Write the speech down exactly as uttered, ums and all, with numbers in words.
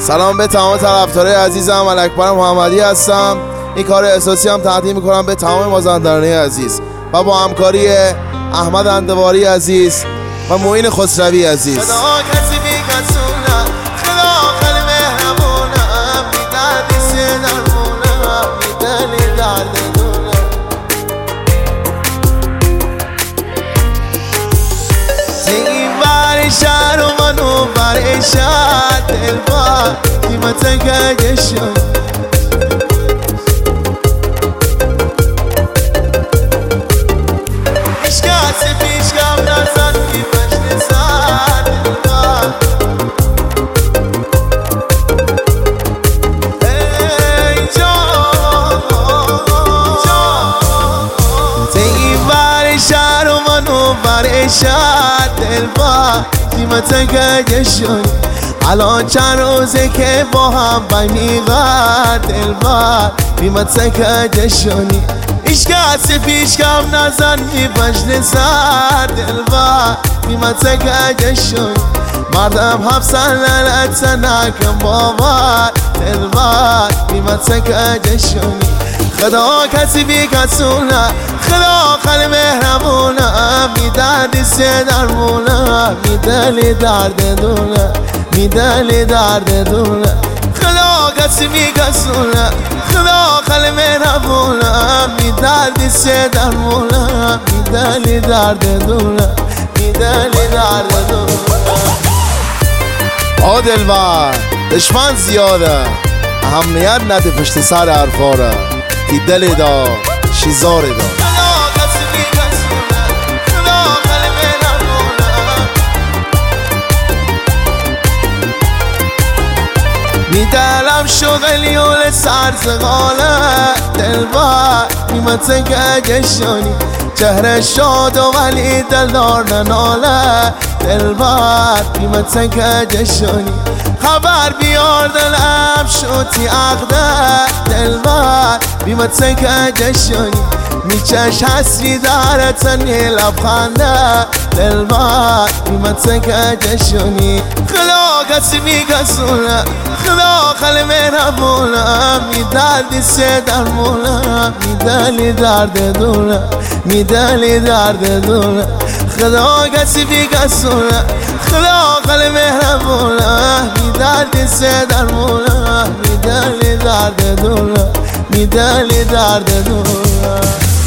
سلام به تمام طرفدارای عزیزم. الاکبر محمدی هستم. این کار احساسی هم تقدیم میکنم به تمام مازندرانی عزیز و با همکاری احمد اندواری عزیز و معین خسروی عزیز. شهر و منو برای شهر دلبر قیمت گشم هیچ کسی پیش کم نزد بیمشت سر دلبر ای جان این برای شهر و منو برای شهر دلبر قیمت گشم الان چند روزه که با هم بمیغر دلبر قیمت گشمی هیچ کسی پیش کم نزن میپشت سر دلبر قیمت گشمی مردم حبسن لعنت نکن باور دلبر قیمت گشمی خدا کسی بی کسونه خدا خیلی مهربونه میدردی سه درمونه میدلی درد دونه میدلی درد دونه خدا کسی بی کسونه خدا خیلی مهربونه میدردی سه درمونه میدلی درد دونه میدلی درد دونه. آ دلبر دشمن زیاده اهمیت نده پشت سر حرفاره تی دل دا شیزاره دا میدلم شغلیون سرزغاله دلبر قیمت گشانی چهره شاد و ولی دلدار نناله دلبر قیمت گشانی خبر بیار دلم شوتی عقده دلبر قیمت گشانی میچش حسری داره تنی لبخنده دلبر قیمت گشانی خدا کسی میگسونه خدا خیلی مهربونه میدردی سه درمونه میدلی درد دونه میدلی درد دونه خدا کسی بیگسونه خدا خیلی مهربونه میدردی سه درمونه میدلی درد دونه میدلی درد دونه.